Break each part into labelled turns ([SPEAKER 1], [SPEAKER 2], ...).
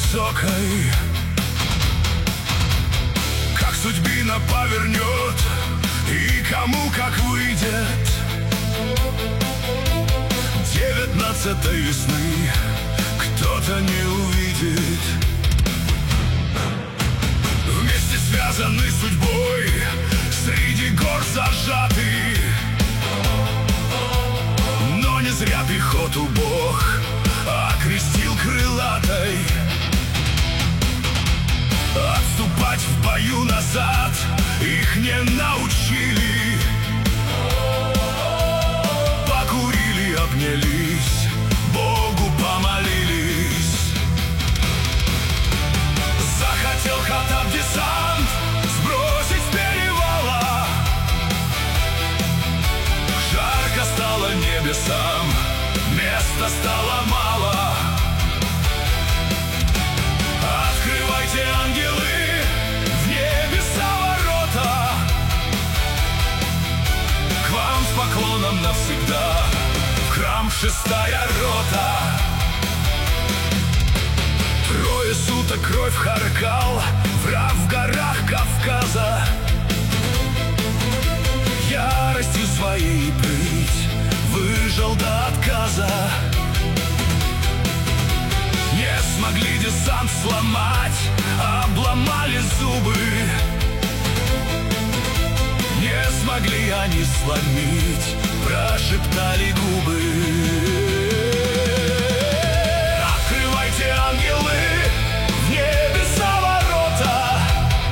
[SPEAKER 1] высокой, как судьбина повернет и кому как выйдет. 19-й весны кто-то не увидит. Вместе связаны судьбой, среди гор зажаты, но не зря пехоту Бог окрестил крылатой. Отступать в бою назад их не научили. Покурили, обнялись, Богу помолились. Захотел Хаттаб десант сбросить с перевала. Жарко стало небесам, места стало мало. Открывайте, ангелы, в небеса ворота. К вам с поклоном навсегда, в храм 6-я рота. Трое суток кровь харкал враг в горах Кавказа. Яростью своей прыть выжил до отказа. Не смогли десант сломать, обломали зубы. Не смогли они сломить, прошептали губы. Открывайте, ангелы, в небеса ворота.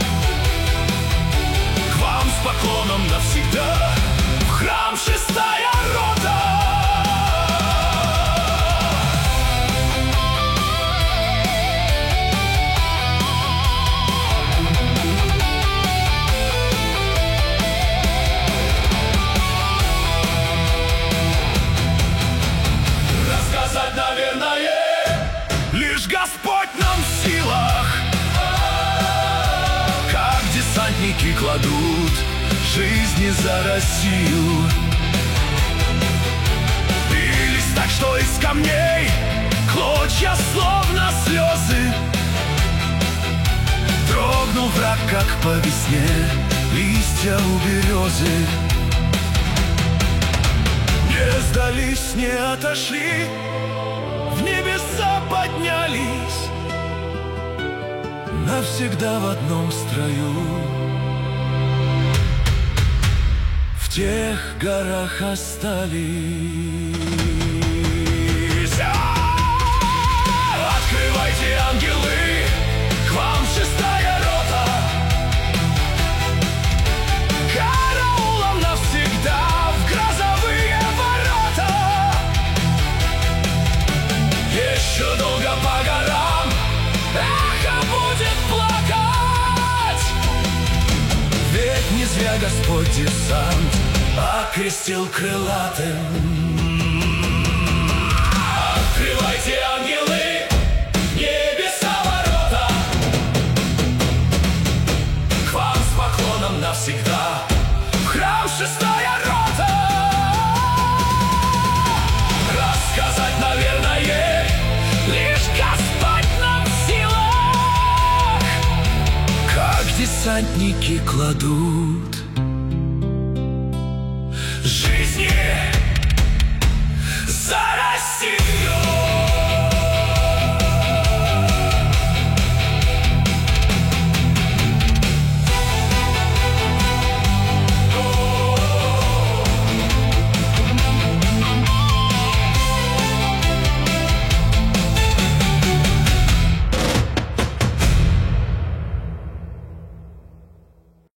[SPEAKER 1] К вам с поклоном навсегда, в храм 6-я рота. Наверное, лишь Господь нам в силах. Как десантники кладут жизни за Россию. Бились так, что из камней клочья, словно слезы. Дрогнул враг, как по весне листья у березы. Не сдались, не отошли, в небеса поднялись, навсегда в одном строю. В тех горах остались. Открывайте, ангелы, к вам 6-я рота. Караулом навсегда в грозовые ворота. Еще долго по горам эхо будет плакать. Ведь не зря Господь десант окрестил крылатым. Открывайте, ангелы, небеса ворота. К вам с поклоном навсегда, в храм 6-я рота. Рассказать, наверное, лишь Господь нам в силах. Как десантники кладут